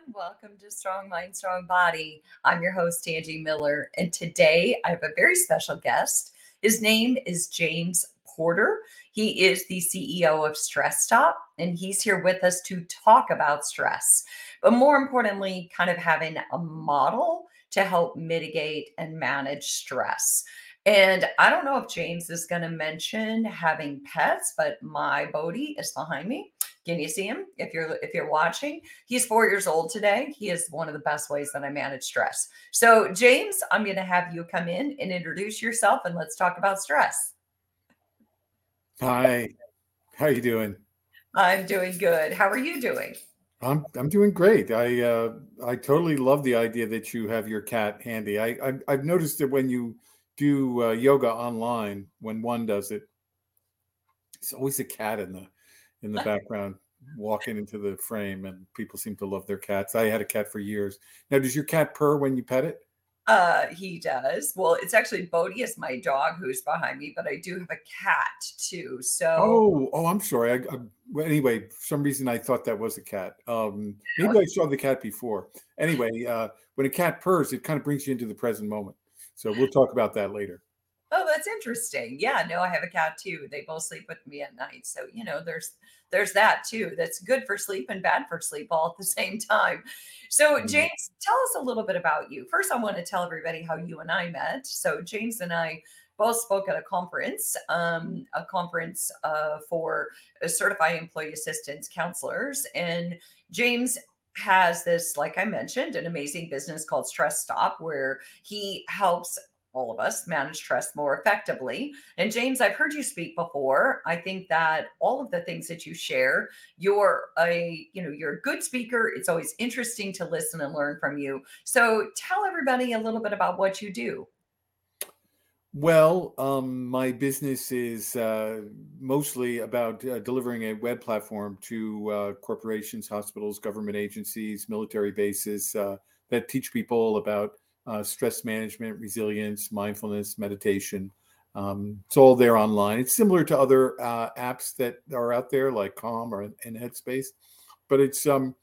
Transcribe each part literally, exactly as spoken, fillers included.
Welcome to Strong Mind, Strong Body. I'm your host, Angie Miller, and today I have a very special guest. His name is James Porter. He is the C E O of Stress Stop, and he's here with us to talk about stress, but more importantly, kind of having a model to help mitigate and manage stress. And I don't know if James is going to mention having pets, but my Bodie is behind me. Can you see him if you're if you're watching? He's four years old today. He is one of the best ways that I manage stress. So, James, I'm going to have you come in and introduce yourself, and let's talk about stress. Hi, how you doing? I'm doing good. How are you doing? I'm I'm doing great. I uh, I totally love the idea that you have your cat handy. I I've, I've noticed that when you do uh, yoga online, when one does it, it's always a cat in the in the background walking into the frame, and people seem to love their cats. I had a cat for years. Now, does your cat purr when you pet it? Uh, he does. Well, it's actually Bodhi is my dog who's behind me, but I do have a cat too. So, Oh, oh, I'm sorry. I, I well, anyway, for some reason I thought that was a cat. Um, maybe I saw the cat before. Anyway, uh, when a cat purrs, it kind of brings you into the present moment. So we'll talk about that later. oh, that's interesting. Yeah, no, I have a cat too. They both sleep with me at night. So, you know, there's there's that too. That's good for sleep and bad for sleep all at the same time. So, Mm. James, tell us a little bit about you. First, I want to tell everybody how you and I met. So, James and I both spoke at a conference, um, a conference uh, for uh, certified employee assistance counselors. And James has this, like I mentioned, an amazing business called Stress Stop, where he helps all of us manage stress more effectively. And James, I've heard you speak before. I think that all of the things that you share, you're a, you know, you're a good speaker. It's always interesting to listen and learn from you. So tell everybody a little bit about what you do. Well, um, my business is uh, mostly about uh, delivering a web platform to uh, corporations, hospitals, government agencies, military bases uh, that teach people about uh, stress management, resilience, mindfulness, meditation. Um, it's all there online. It's similar to other uh, apps that are out there like Calm or and Headspace, but it's um,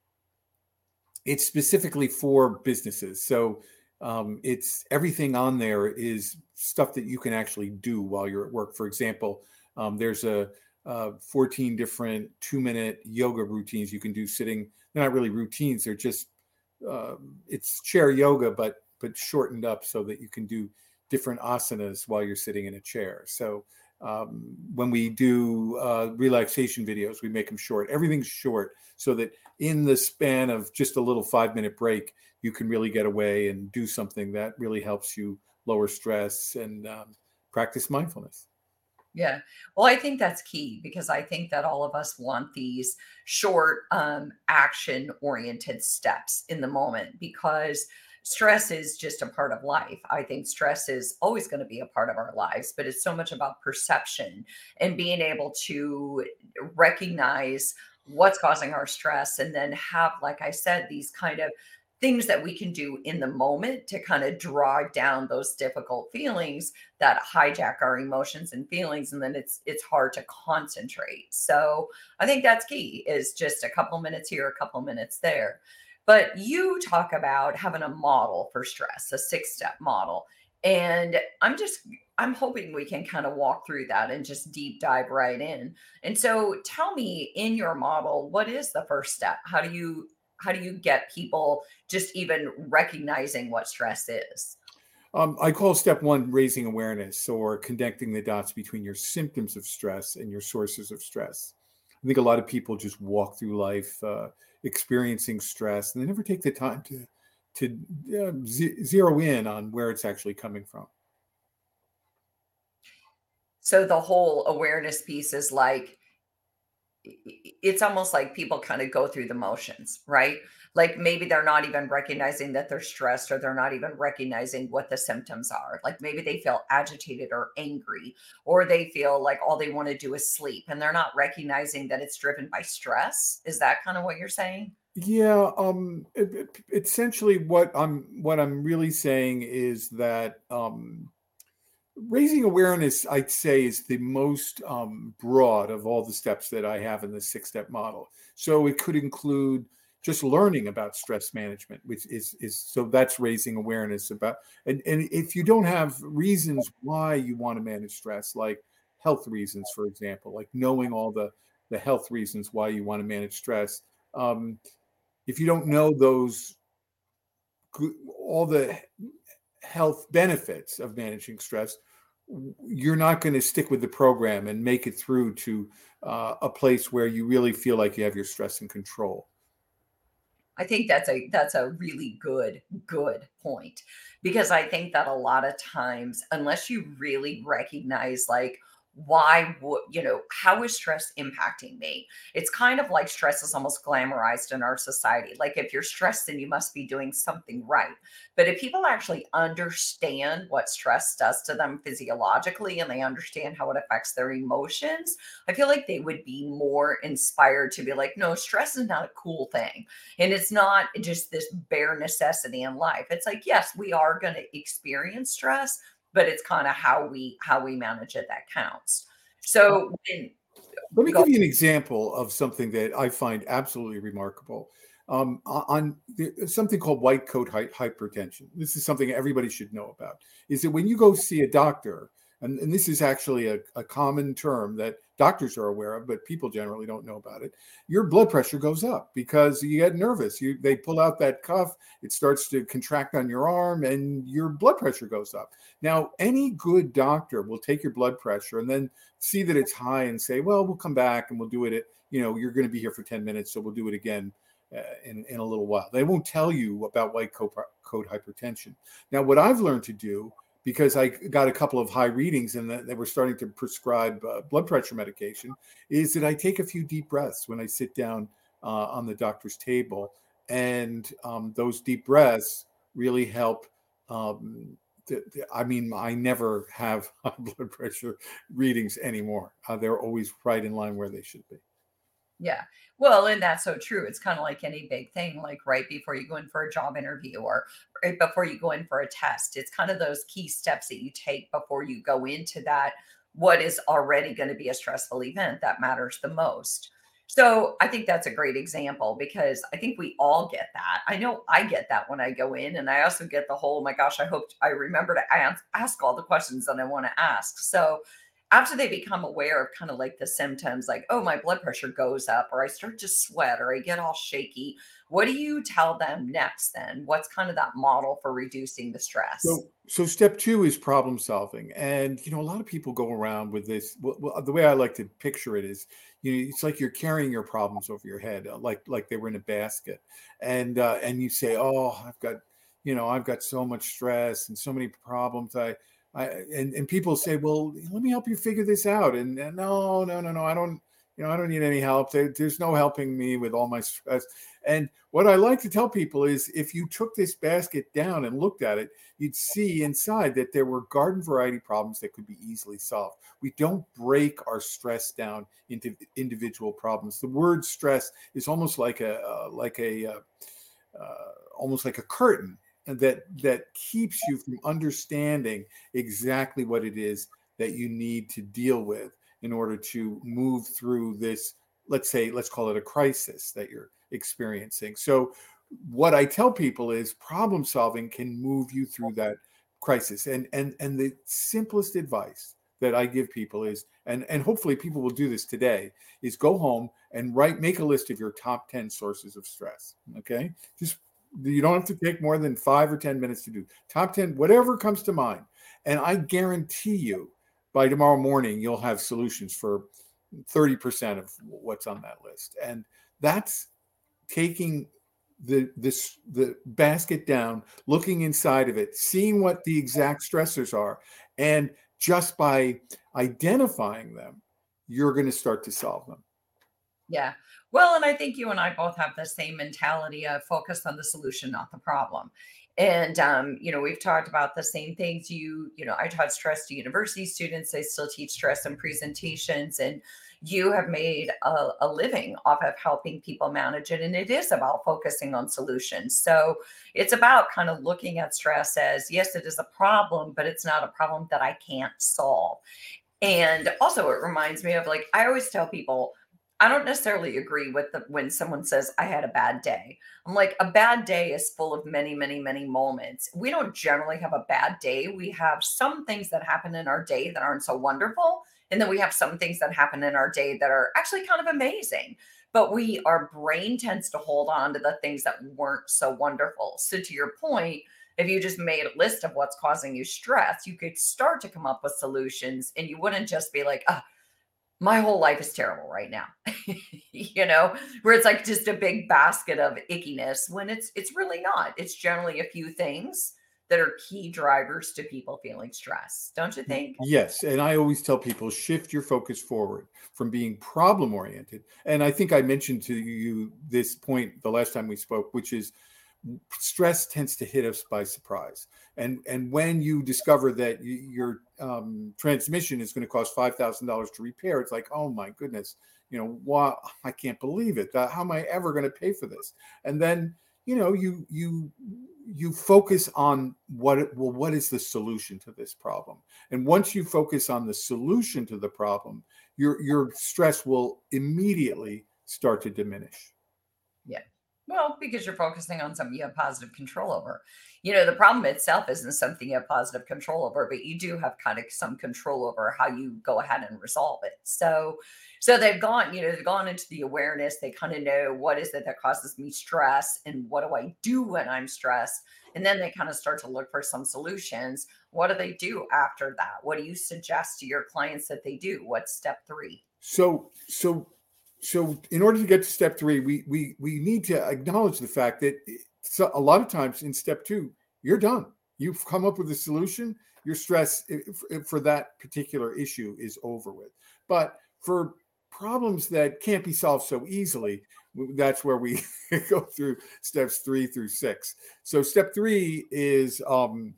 it's specifically for businesses. So um, it's everything on there is stuff that you can actually do while you're at work. For example, um, there's a uh, fourteen different two minute yoga routines you can do sitting. They're not really routines. They're just uh, it's chair yoga, but but shortened up so that you can do different asanas while you're sitting in a chair. So um, when we do uh, relaxation videos, we make them short. Everything's short so that in the span of just a little five minute break, you can really get away and do something that really helps you lower stress and um, practice mindfulness. Yeah. Well, I think that's key because I think that all of us want these short, um, action oriented steps in the moment because stress is just a part of life. I think stress is always going to be a part of our lives, but it's so much about perception and being able to recognize what's causing our stress and then have, like I said, these kind of things that we can do in the moment to kind of draw down those difficult feelings that hijack our emotions and feelings, and then it's it's hard to concentrate. So I think that's key, is just a couple minutes here, a couple minutes there. But you talk about having a model for stress, a six step model, and i'm just i'm hoping we can kind of walk through that and just deep dive right in. And so tell me, in your model, what is the first step? How do you how do you get people just even recognizing what stress is? Um, I call step one raising awareness or connecting the dots between your symptoms of stress and your sources of stress. I think a lot of people just walk through life uh, experiencing stress, and they never take the time to to uh, z- zero in on where it's actually coming from. So the whole awareness piece is like, it's almost like people kind of go through the motions, right? Like maybe they're not even recognizing that they're stressed, or they're not even recognizing what the symptoms are. Like maybe they feel agitated or angry, or they feel like all they want to do is sleep and they're not recognizing that it's driven by stress. Is that kind of what you're saying? Yeah, um, it, it- essentially, what I'm what I'm really saying is that um, raising awareness, I'd say, is the most um, broad of all the steps that I have in the six step model. So it could include just learning about stress management, which is is so that's raising awareness about. And and if you don't have reasons why you want to manage stress, like health reasons, for example, like knowing all the the health reasons why you want to manage stress, um, if you don't know those all the health benefits of managing stress, you're not going to stick with the program and make it through to uh, a place where you really feel like you have your stress in control. I think that's a that's a really good good point, because I think that a lot of times, unless you really recognize like why would you know how is stress impacting me, it's kind of like stress is almost glamorized in our society. Like if you're stressed, then you must be doing something right. But if people actually understand what stress does to them physiologically, and they understand how it affects their emotions, I feel like they would be more inspired to be like, no, stress is not a cool thing, and it's not just this bare necessity in life. It's like, yes, we are going to experience stress, but it's kind of how we how we manage it that counts. So when Let me go give you an example of something that I find absolutely remarkable. Um, on something called white coat hypertension. This is something everybody should know about. Is that when you go see a doctor, and, and this is actually a, a common term that doctors are aware of, but people generally don't know about it. Your blood pressure goes up because you get nervous. You they pull out that cuff, it starts to contract on your arm, and your blood pressure goes up. Now, any good doctor will take your blood pressure and then see that it's high and say, well, we'll come back and we'll do it at, you know, you're going to be here for ten minutes, so we'll do it again uh, in, in a little while. They won't tell you about white coat, coat hypertension. Now, what I've learned to do, because I got a couple of high readings and they were starting to prescribe uh, blood pressure medication, is that I take a few deep breaths when I sit down uh, on the doctor's table. And um, those deep breaths really help. Um, I mean, I never have high blood pressure readings anymore. Uh, they're always right in line where they should be. Yeah. Well, and that's so true. It's kind of like any big thing, like right before you go in for a job interview or right before you go in for a test. It's kind of those key steps that you take before you go into that, what is already going to be a stressful event that matters the most. So I think that's a great example, because I think we all get that. I know I get that when I go in, and I also get the whole, oh my gosh, I hope I remember to ask, ask all the questions that I want to ask. So after they become aware of kind of like the symptoms, like, oh, my blood pressure goes up, or I start to sweat, or I get all shaky, what do you tell them next then? What's kind of that model for reducing the stress? So, so step two is problem solving, and you know a lot of people go around with this. Well, well, the way I like to picture it is, you know, it's like you're carrying your problems over your head, uh, like like they were in a basket, and uh, and you say, oh, I've got, you know, I've got so much stress and so many problems. I, I, and and people say, well, let me help you figure this out, and, and no, no, no, no, I don't. You know, I don't need any help. There, there's no helping me with all my stress. And what I like to tell people is if you took this basket down and looked at it, you'd see inside that there were garden variety problems that could be easily solved. We don't break our stress down into individual problems. The word stress is almost like a uh, like a uh, uh, almost like a curtain that that keeps you from understanding exactly what it is that you need to deal with in order to move through this, let's say, let's call it a crisis that you're experiencing. So what I tell people is problem solving can move you through that crisis. And and and the simplest advice that I give people is, and, and hopefully people will do this today, is go home and write, make a list of your top ten sources of stress. Okay. Just, you don't have to take more than five or ten minutes to do top ten, whatever comes to mind. And I guarantee you, by tomorrow morning, you'll have solutions for thirty percent of what's on that list. And that's taking the this the basket down, looking inside of it, seeing what the exact stressors are, and just by identifying them, you're going to start to solve them. Yeah. Well, and I think you and I both have the same mentality of focus on the solution, not the problem. And um, you know, we've talked about the same things. You, you know, I taught stress to university students. I still teach stress in presentations, and you have made a, a living off of helping people manage it. And it is about focusing on solutions. So it's about kind of looking at stress as, yes, it is a problem, but it's not a problem that I can't solve. And also, it reminds me of, like, I always tell people, I don't necessarily agree with the when someone says I had a bad day. I'm like, a bad day is full of many, many, many moments. We don't generally have a bad day. We have some things that happen in our day that aren't so wonderful. And then we have some things that happen in our day that are actually kind of amazing. But we, our brain tends to hold on to the things that weren't so wonderful. So to your point, if you just made a list of what's causing you stress, you could start to come up with solutions and you wouldn't just be like, oh, my whole life is terrible right now. You know, where it's like just a big basket of ickiness when it's it's really not. It's generally a few things that are key drivers to people feeling stress. Don't you think? Yes, and I always tell people shift your focus forward from being problem oriented. And I think I mentioned to you this point the last time we spoke, which is stress tends to hit us by surprise. And and when you discover that y- your um, transmission is going to cost five thousand dollars to repair, it's like, oh my goodness, you know, why I can't believe it. Uh, How am I ever going to pay for this? And then you know you you you focus on what it, well what is the solution to this problem, and once you focus on the solution to the problem, your your stress will immediately start to diminish. Yeah. Well, because you're focusing on something you have positive control over. You know, the problem itself isn't something you have positive control over, but you do have kind of some control over how you go ahead and resolve it. So, so they've gone, you know, they've gone into the awareness. They kind of know what is it that causes me stress and what do I do when I'm stressed? And then they kind of start to look for some solutions. What do they do after that? What do you suggest to your clients that they do? What's step three? So, so, so, in order to get to step three, we we we need to acknowledge the fact that so a lot of times in step two, you're done. You've come up with a solution. Your stress if- if for that particular issue is over with. But for problems that can't be solved so easily, w- that's where we go through steps three through six. So, step three is um,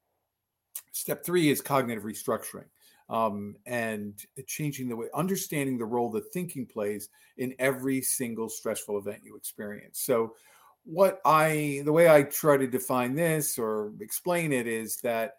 Step three is cognitive restructuring, um, and changing the way, understanding the role that thinking plays in every single stressful event you experience. So, what I, the way I try to define this or explain it is that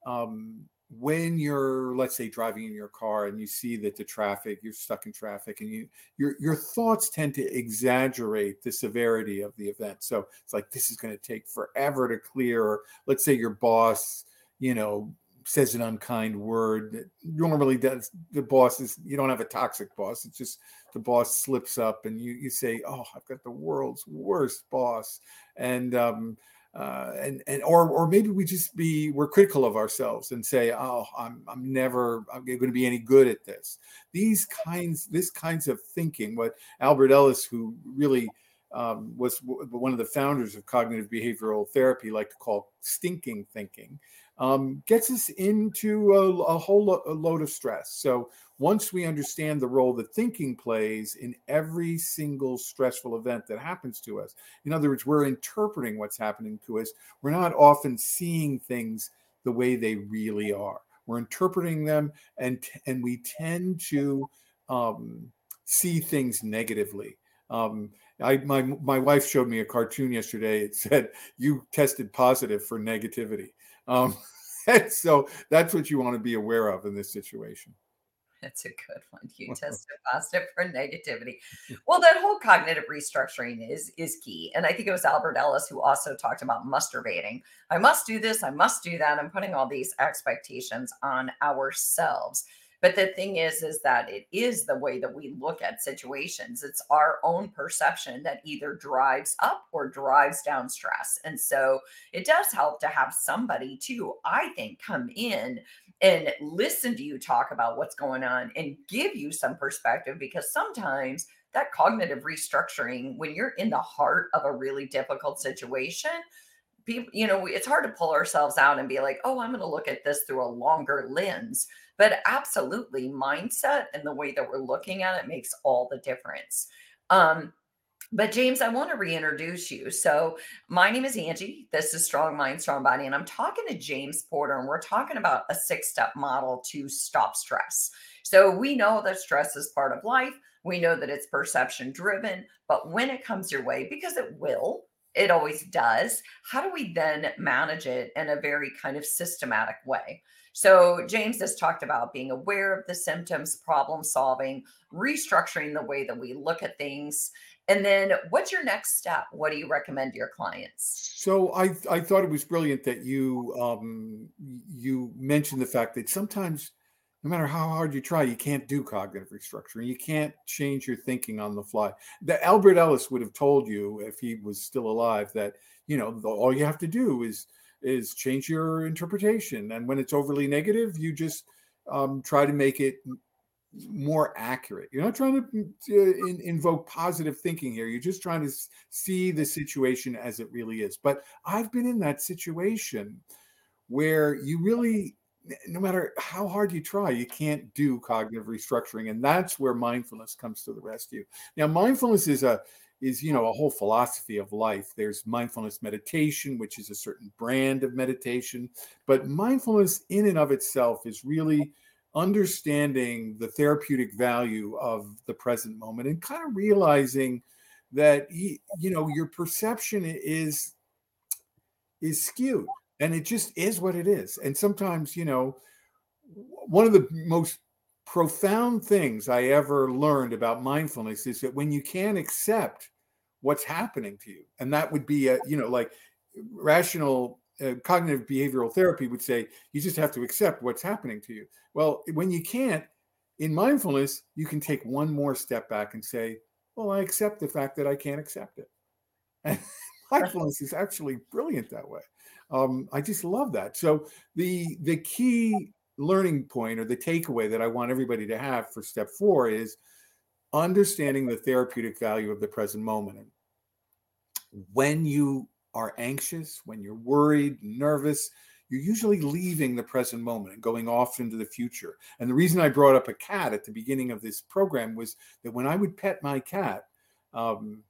um, when you're, let's say, driving in your car and you see that the traffic, you're stuck in traffic, and you, your your thoughts tend to exaggerate the severity of the event. So it's like this is going to take forever to clear. Or let's say your boss you know, says an unkind word. That normally does the boss is you don't have a toxic boss. It's just the boss slips up and you you say, "Oh, I've got the world's worst boss," and um, uh, and and or or maybe we just be we're critical of ourselves and say, "Oh, I'm I'm never I'm going to be any good at this." These kinds this kinds of thinking, what Albert Ellis, who really um, was w- one of the founders of cognitive behavioral therapy, like to call stinking thinking, um, gets us into a, a whole lo- a load of stress. So once we understand the role that thinking plays in every single stressful event that happens to us, in other words, we're interpreting what's happening to us. We're not often seeing things the way they really are. We're interpreting them, and and we tend to um, see things negatively. Um, I my my wife showed me a cartoon yesterday. It said you tested positive for negativity. Um, and so that's what you want to be aware of in this situation. That's a good one. You tested positive for negativity. Well, that whole cognitive restructuring is is key. And I think it was Albert Ellis who also talked about masturbating. I must do this, I must do that. I'm putting all these expectations on ourselves. But the thing is, is that it is the way that we look at situations. It's our own perception that either drives up or drives down stress. And so it does help to have somebody too, I think, come in and listen to you talk about what's going on and give you some perspective because sometimes that cognitive restructuring when you're in the heart of a really difficult situation people you know it's hard to pull ourselves out and be like, oh, I'm going to look at this through a longer lens, but absolutely mindset and the way that we're looking at it makes all the difference. um but James, I want to reintroduce you. So my name is Angie. This is Strong Mind, Strong Body, and I'm talking to James Porter, and we're talking about a six-step model to stop stress. So we know that stress is part of life. We know that it's perception driven, but when it comes your way, because it will, It always does. How do we then manage it in a very kind of systematic way? So, James has talked about being aware of the symptoms, problem solving, restructuring the way that we look at things. And then, what's your next step? What do you recommend to your clients? So I I thought it was brilliant that you um, you mentioned the fact that sometimes, no matter how hard you try, you can't do cognitive restructuring. You can't change your thinking on the fly. That Albert Ellis would have told you if he was still alive that you know the, all you have to do is is change your interpretation, and when it's overly negative, you just um, try to make it more accurate. You're not trying to uh, in, invoke positive thinking here. You're just trying to s- see the situation as it really is. But I've been in that situation where you really, no matter how hard you try, you can't do cognitive restructuring, and that's where mindfulness comes to the rescue. Now, mindfulness is a is you know a whole philosophy of life. There's mindfulness meditation, which is a certain brand of meditation, but mindfulness in and of itself is really understanding the therapeutic value of the present moment and kind of realizing that you know your perception is is skewed, and it just is what it is. And sometimes, you know one of the most profound things I ever learned about mindfulness is that when you can't accept what's happening to you, and that would be a you know like rational uh, cognitive behavioral therapy would say you just have to accept what's happening to you. Well, when you can't, in mindfulness, you can take one more step back and say, well, I accept the fact that I can't accept it. And mindfulness is actually brilliant that way. Um, I just love that. So the the key learning point or the takeaway that I want everybody to have for step four is understanding the therapeutic value of the present moment. And when you are anxious, when you're worried, nervous, you're usually leaving the present moment and going off into the future. And the reason I brought up a cat at the beginning of this program was that when I would pet my cat, um,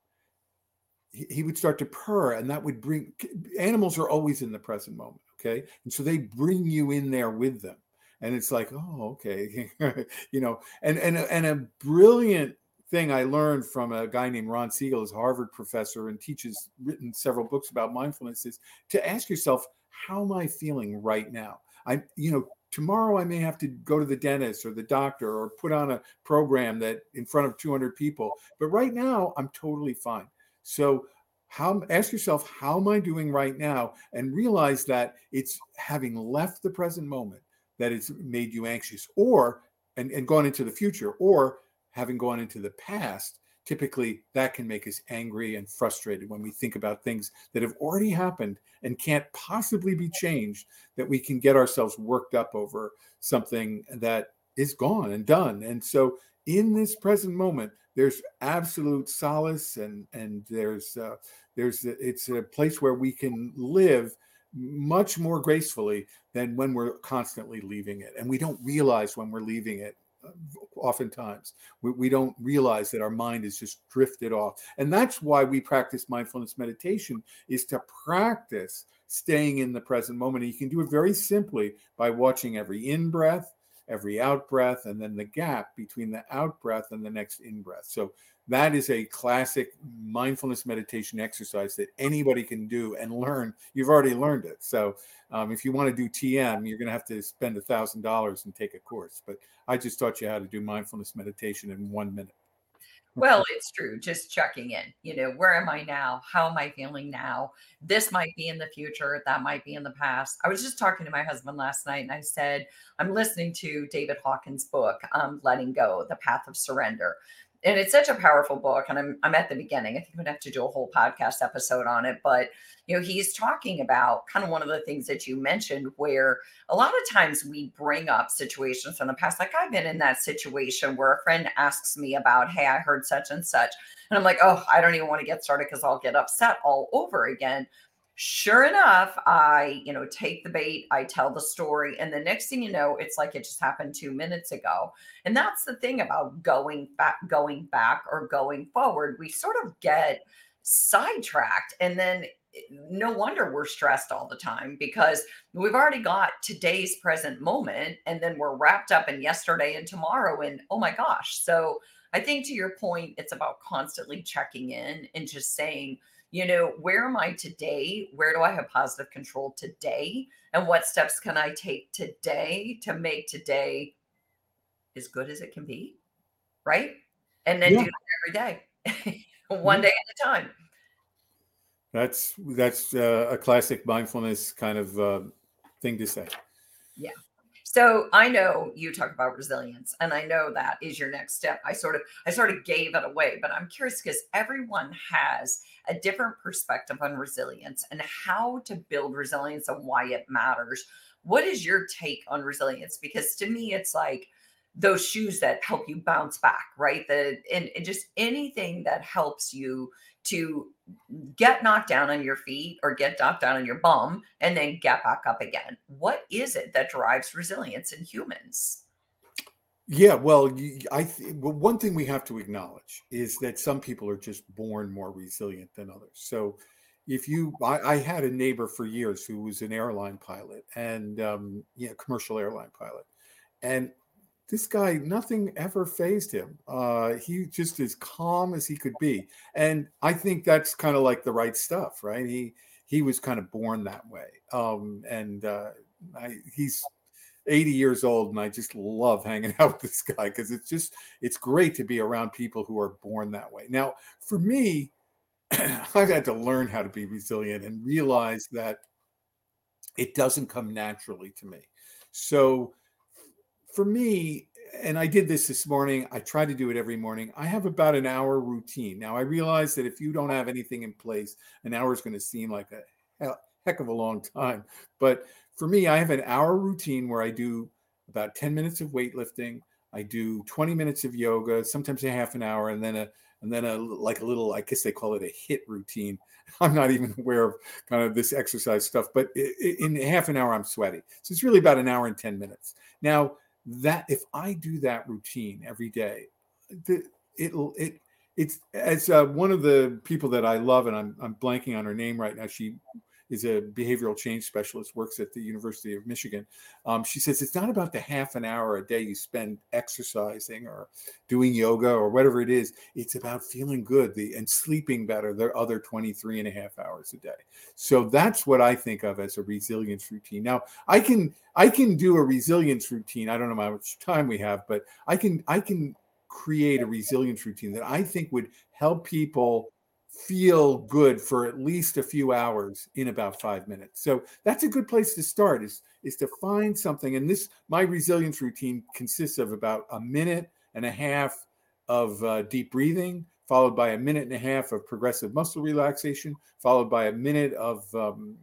he, he would start to purr, and that would bring animals are always in the present moment. Okay. And so they bring you in there with them. And it's like, oh, okay. you know, and, and, and a brilliant thing I learned from a guy named Ron Siegel, who's a Harvard professor and teaches, written several books about mindfulness, is to ask yourself, how am I feeling right now? I, you know, tomorrow I may have to go to the dentist or the doctor or put on a program that in front of two hundred people, but right now I'm totally fine. So how, ask yourself, how am I doing right now? And realize that it's having left the present moment that it's made you anxious, or and, and gone into the future, or having gone into the past. Typically that can make us angry and frustrated when we think about things that have already happened and can't possibly be changed, that we can get ourselves worked up over something that is gone and done. And so in this present moment, there's absolute solace, and and there's uh, there's it's a place where we can live much more gracefully than when we're constantly leaving it, and we don't realize when we're leaving it. uh, Oftentimes, we, we don't realize that our mind is just drifted off, and that's why we practice mindfulness meditation, is to practice staying in the present moment. And you can do it very simply by watching every in breath, every out breath, and then the gap between the out breath and the next in breath. So that is a classic mindfulness meditation exercise that anybody can do and learn. You've already learned it. So um, if you want to do T M, you're going to have to spend a thousand dollars and take a course. But I just taught you how to do mindfulness meditation in one minute. Well, it's true. Just checking in. You know, where am I now? How am I feeling now? This might be in the future. That might be in the past. I was just talking to my husband last night and I said, I'm listening to David Hawkins' book, um, Letting Go, The Path of Surrender. And it's such a powerful book. And I'm, I'm at the beginning. I think I'm going to have to do a whole podcast episode on it. But, you know, he's talking about kind of one of the things that you mentioned, where a lot of times we bring up situations from the past. Like I've been in that situation where a friend asks me about, hey, I heard such and such. And I'm like, oh, I don't even want to get started because I'll get upset all over again. Sure enough, I, you know, take the bait, I tell the story, and the next thing you know, it's like it just happened two minutes ago. And that's the thing about going back, going back or going forward. We sort of get sidetracked, and then eh, no wonder we're stressed all the time because we've already got today's present moment, and then we're wrapped up in yesterday and tomorrow. And oh my gosh. So I think to your point, it's about constantly checking in and just saying, You know, where am I today? Where do I have positive control today? And what steps can I take today to make today as good as it can be? Right? And then do Yeah. that every day, one Yeah. day at a time. That's that's uh, a classic mindfulness kind of uh, thing to say. Yeah. So I know you talk about resilience, and I know that is your next step. I sort of I sort of gave it away, but I'm curious because everyone has a different perspective on resilience and how to build resilience and why it matters. What is your take on resilience? Because to me, it's like those shoes that help you bounce back, right? The and, and just anything that helps you to get knocked down on your feet or get knocked down on your bum and then get back up again. What is it that drives resilience in humans? Yeah, well, you, I th- well, one thing we have to acknowledge is that some people are just born more resilient than others. So, if you, I, I had a neighbor for years who was an airline pilot and um, yeah, commercial airline pilot, and this guy, nothing ever phased him. Uh, he just as calm as he could be, and I think that's kind of like the right stuff, right? He he was kind of born that way, um, and uh, I, he's eighty years old, and I just love hanging out with this guy because it's just it's great to be around people who are born that way. Now, for me, I've had to learn how to be resilient and realize that it doesn't come naturally to me. So for me, and I did this this morning, I try to do it every morning. I have about an hour routine. Now, I realize that if you don't have anything in place, an hour is going to seem like a heck of a long time. But for me, I have an hour routine where I do about ten minutes of weightlifting. I do twenty minutes of yoga, sometimes a half an hour, and then a and then a like a little, I guess they call it a HIIT routine. I'm not even aware of kind of this exercise stuff, but in half an hour, I'm sweaty. So it's really about an hour and ten minutes. Now, that if I do that routine every day, the, it'll it it's as uh, one of the people that I love, and I'm I'm blanking on her name right now. She is a behavioral change specialist, works at the University of Michigan. Um, she says it's not about the half an hour a day you spend exercising or doing yoga or whatever it is. It's about feeling good the, and sleeping better the other twenty-three and a half hours a day. So that's what I think of as a resilience routine. Now, I can I can do a resilience routine. I don't know how much time we have, but I can I can create a resilience routine that I think would help people feel good for at least a few hours in about five minutes. So that's a good place to start is, is to find something. And this, my resilience routine consists of about a minute and a half of uh, deep breathing, followed by a minute and a half of progressive muscle relaxation, followed by a minute of, um,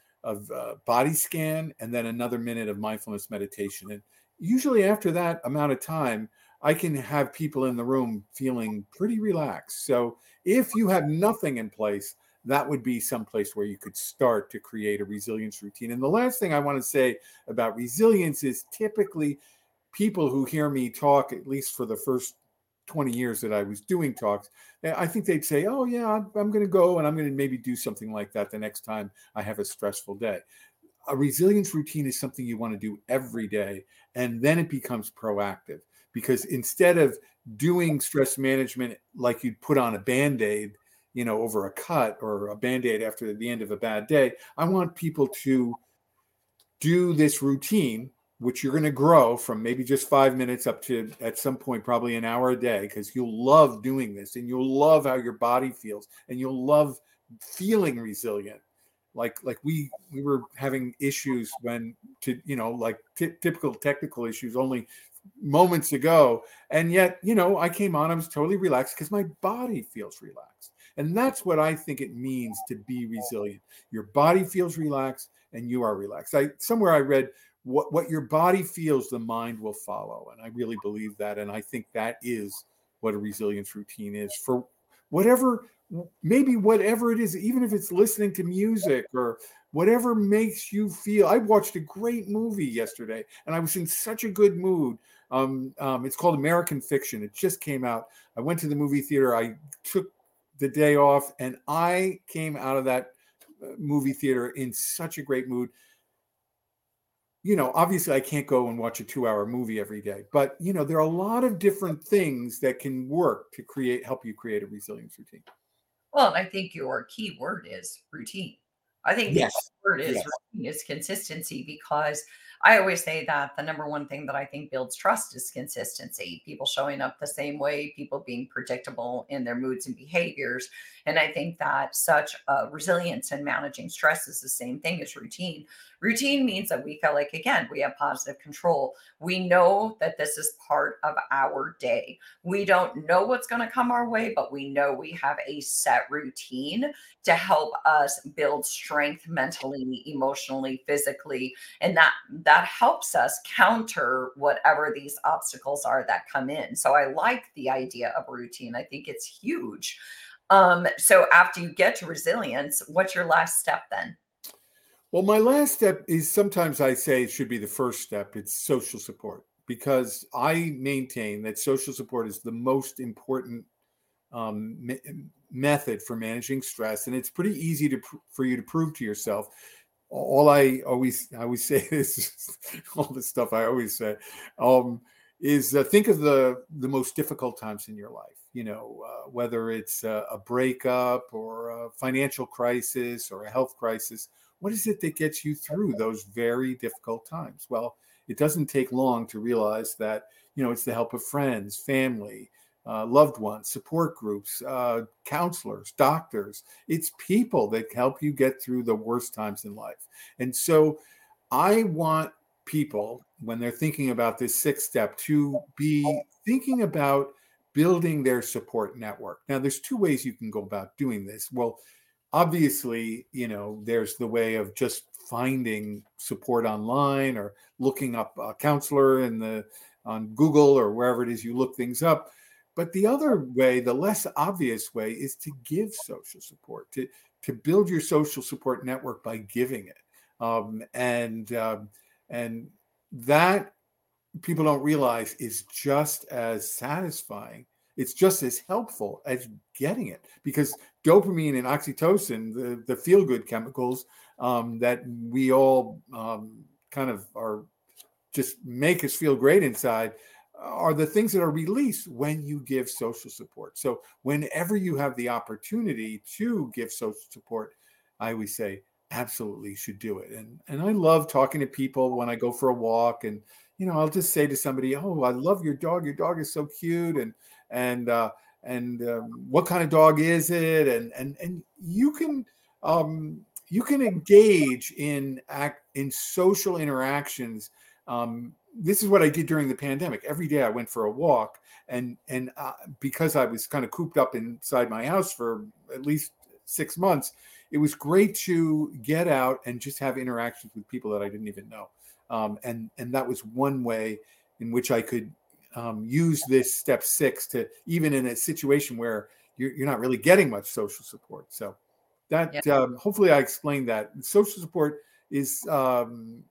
of uh, body scan, and then another minute of mindfulness meditation. And usually after that amount of time, I can have people in the room feeling pretty relaxed. So if you have nothing in place, that would be some place where you could start to create a resilience routine. And the last thing I want to say about resilience is typically people who hear me talk, at least for the first twenty years that I was doing talks, I think they'd say, oh yeah, I'm, I'm going to go and I'm going to maybe do something like that the next time I have a stressful day. A resilience routine is something you want to do every day, and then it becomes proactive. Because instead of doing stress management like you'd put on a Band-Aid, you know, over a cut or a Band-Aid after the end of a bad day, I want people to do this routine, which you're going to grow from maybe just five minutes up to at some point, probably an hour a day, because you'll love doing this and you'll love how your body feels and you'll love feeling resilient. Like, like we, we were having issues when to, you know, like t- typical technical issues only moments ago. And yet, you know, I came on, I was totally relaxed because my body feels relaxed. And that's what I think it means to be resilient. Your body feels relaxed and you are relaxed. I somewhere I read what, what your body feels, the mind will follow. And I really believe that. And I think that is what a resilience routine is for whatever, maybe whatever it is, even if it's listening to music or whatever makes you feel. I watched a great movie yesterday and I was in such a good mood. Um, um, it's called American Fiction. It just came out. I went to the movie theater. I took the day off and I came out of that movie theater in such a great mood. You know, obviously I can't go and watch a two hour movie every day, but you know, there are a lot of different things that can work to create, help you create a resilience routine. Well, and I think your key word is routine. I think the Yes. word is Yes. routine, is consistency, because I always say that the number one thing that I think builds trust is consistency. People showing up the same way, people being predictable in their moods and behaviors. And I think that such uh, resilience in managing stress is the same thing as routine. Routine means that we feel like, again, we have positive control. We know that this is part of our day. We don't know what's going to come our way, but we know we have a set routine to help us build strength mentally, emotionally, physically, and that that helps us counter whatever these obstacles are that come in. So I like the idea of routine. I think it's huge. Um, so after you get to resilience, what's your last step then? Well, my last step is, sometimes I say it should be the first step. It's social support, because I maintain that social support is the most important um, me- method for managing stress, and it's pretty easy to pr- for you to prove to yourself. All I always I always say is all the stuff I always say um, is uh, think of the the most difficult times in your life. You know, uh, whether it's a, a breakup or a financial crisis or a health crisis. What is it that gets you through those very difficult times? Well, it doesn't take long to realize that, you know, it's the help of friends, family, uh, loved ones, support groups, uh, counselors, doctors. It's people that help you get through the worst times in life. And so I want people, when they're thinking about this sixth step, to be thinking about building their support network. Now, there's two ways you can go about doing this. Well, obviously, you know, there's the way of just finding support online or looking up a counselor in the on Google or wherever it is you look things up. But the other way, the less obvious way, is to give social support, to to build your social support network by giving it, um, and um, and that, people don't realize, is just as satisfying. It's just as helpful as getting it, because dopamine and oxytocin, the, the feel good chemicals um, that we all um, kind of are, just make us feel great inside, are the things that are released when you give social support. So whenever you have the opportunity to give social support, I always say absolutely should do it. And and I love talking to people when I go for a walk, and you know, I'll just say to somebody, "Oh, I love your dog. Your dog is so cute." And and uh, and um, what kind of dog is it? And and and you can um, you can engage in act in social interactions. um, this is what I did during the pandemic. Every day I went for a walk, and and uh, because I was kind of cooped up inside my house for at least six months, it was great to get out and just have interactions with people that I didn't even know. Um, and and that was one way in which I could um, use this step six to, even in a situation where you're, you're not really getting much social support. So Yeah. that um, hopefully I explained that social support is um,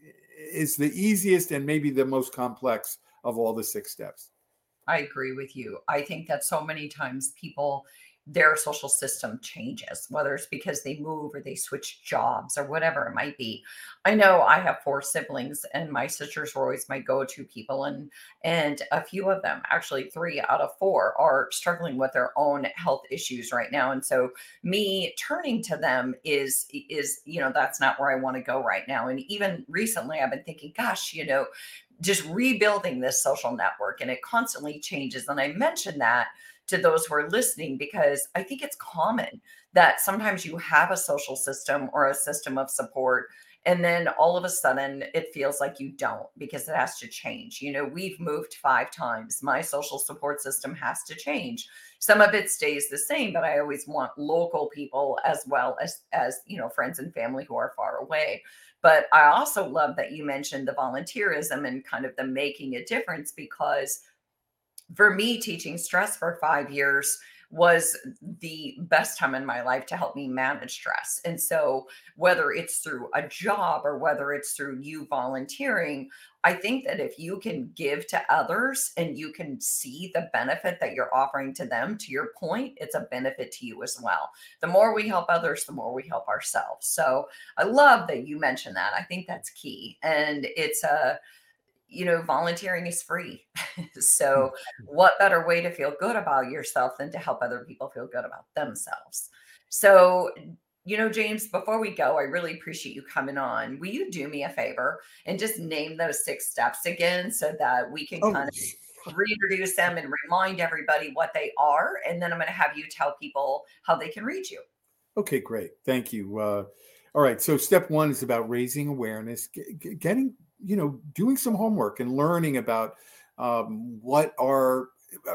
is the easiest and maybe the most complex of all the six steps. I agree with you. I think that so many times people, their social system changes, whether it's because they move or they switch jobs or whatever it might be. I know I have four siblings, and my sisters were always my go-to people, and and a few of them, actually three out of four, are struggling with their own health issues right now. And so me turning to them is is, you know, that's not where I want to go right now. And even recently I've been thinking, gosh, you know, just rebuilding this social network, and it constantly changes. And I mention that to those who are listening because I think it's common that sometimes you have a social system or a system of support, and then all of a sudden it feels like you don't, because it has to change. You know, we've moved five times. My social support system has to change. Some of it stays the same, but I always want local people as well as as, you know, friends and family who are far away. But I also love that you mentioned the volunteerism and kind of the making a difference, because for me, teaching stress for five years was the best time in my life to help me manage stress. And so, whether it's through a job or whether it's through you volunteering, I think that if you can give to others and you can see the benefit that you're offering to them, to your point, it's a benefit to you as well. The more we help others, the more we help ourselves. So, I love that you mentioned that. I think that's key. And it's a you know, volunteering is free. So what better way to feel good about yourself than to help other people feel good about themselves? So, you know, James, before we go, I really appreciate you coming on. Will you do me a favor and just name those six steps again so that we can Oh, kind of reintroduce them and remind everybody what they are? And then I'm going to have you tell people how they can reach you. okay, great. Thank you. Uh, all right. So step one is about raising awareness, g- getting, you know, doing some homework and learning about um, what are,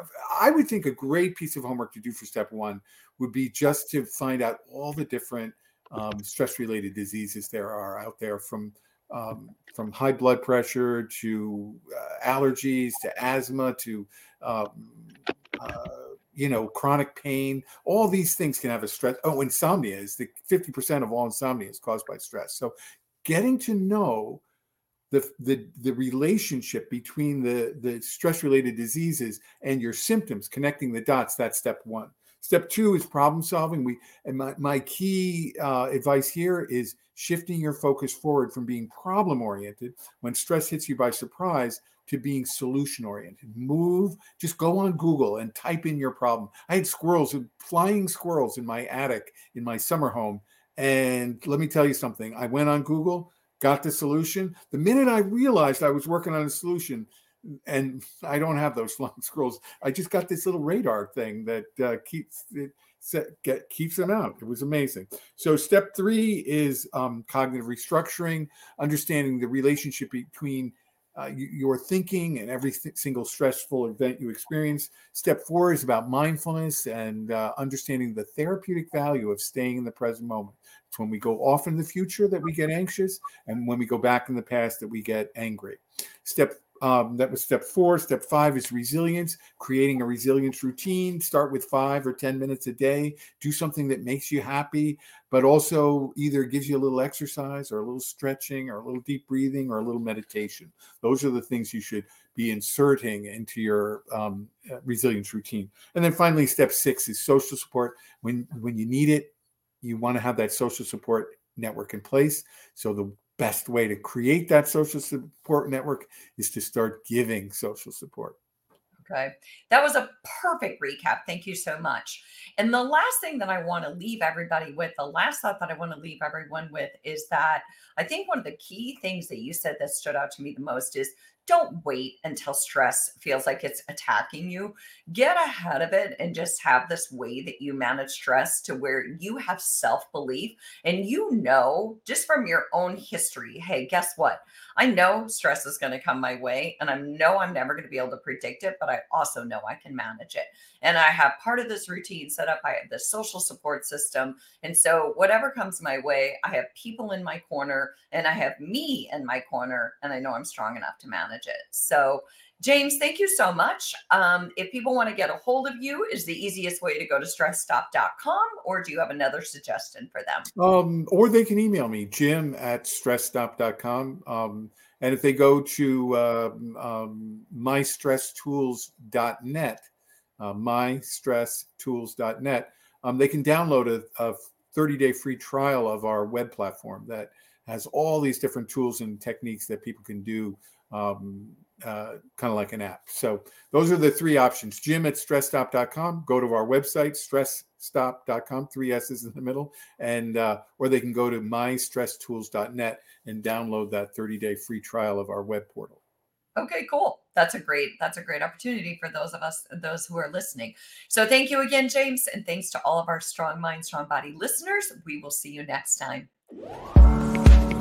I would think a great piece of homework to do for step one would be just to find out all the different um, stress-related diseases there are out there, from um, from high blood pressure to uh, allergies to asthma to um, uh, you know, chronic pain. All these things can have a stress. Oh, insomnia is the fifty percent of all insomnia is caused by stress. So getting to know the the the relationship between the the stress related diseases and your symptoms, connecting the dots, that's step one. Step two is problem solving. We and my, my key uh, advice here is shifting your focus forward from being problem oriented when stress hits you by surprise to being solution oriented. Move, just go on Google and type in your problem. I had squirrels, flying squirrels in my attic in my summer home. And let me tell you something. I went on Google, got the solution. The minute I realized I was working on a solution, and I don't have those flying squirrels, I just got this little radar thing that uh, keeps it set, get, keeps them out. It was amazing. So step three is um, cognitive restructuring, understanding the relationship between uh, your thinking and every th- single stressful event you experience. Step four is about mindfulness and uh, understanding the therapeutic value of staying in the present moment. It's when we go off in the future that we get anxious, and when we go back in the past that we get angry. Step Um, that was step four. Step five is resilience, creating a resilience routine. Start with five or ten minutes a day. Do something that makes you happy, but also either gives you a little exercise or a little stretching or a little deep breathing or a little meditation. Those are the things you should be inserting into your um, resilience routine. And then finally, step six is social support. When, when you need it, you want to have that social support network in place. So the best way to create that social support network is to start giving social support. Okay. That was a perfect recap. Thank you so much. And the last thing that I want to leave everybody with, the last thought that I want to leave everyone with is that I think one of the key things that you said that stood out to me the most is don't wait until stress feels like it's attacking you. Get ahead of it and just have this way that you manage stress to where you have self belief and you know, just from your own history, hey, guess what? I know stress is going to come my way and I know I'm never going to be able to predict it, but I also know I can manage it. And I have part of this routine set up. I have this social support system. And so whatever comes my way, I have people in my corner and I have me in my corner and I know I'm strong enough to manage it. So James, thank you so much. Um, if people want to get a hold of you, is the easiest way to go to stress stop dot com, or do you have another suggestion for them? Um, or they can email me, Jim at stress stop dot com. Um, and if they go to uh, um, my stress tools dot net, uh, my stress tools dot net, um, they can download a, a thirty-day free trial of our web platform that has all these different tools and techniques that people can do, um, uh, kind of like an app. So those are the three options. Jim at stress stop dot com. Go to our website, stress stop dot com, three S's in the middle, and uh, or they can go to my stress tools dot net and download that thirty-day free trial of our web portal. Okay, cool. That's a great, that's a great opportunity for those of us, those who are listening. So thank you again, James. And thanks to all of our Strong Mind, Strong Body listeners. We will see you next time.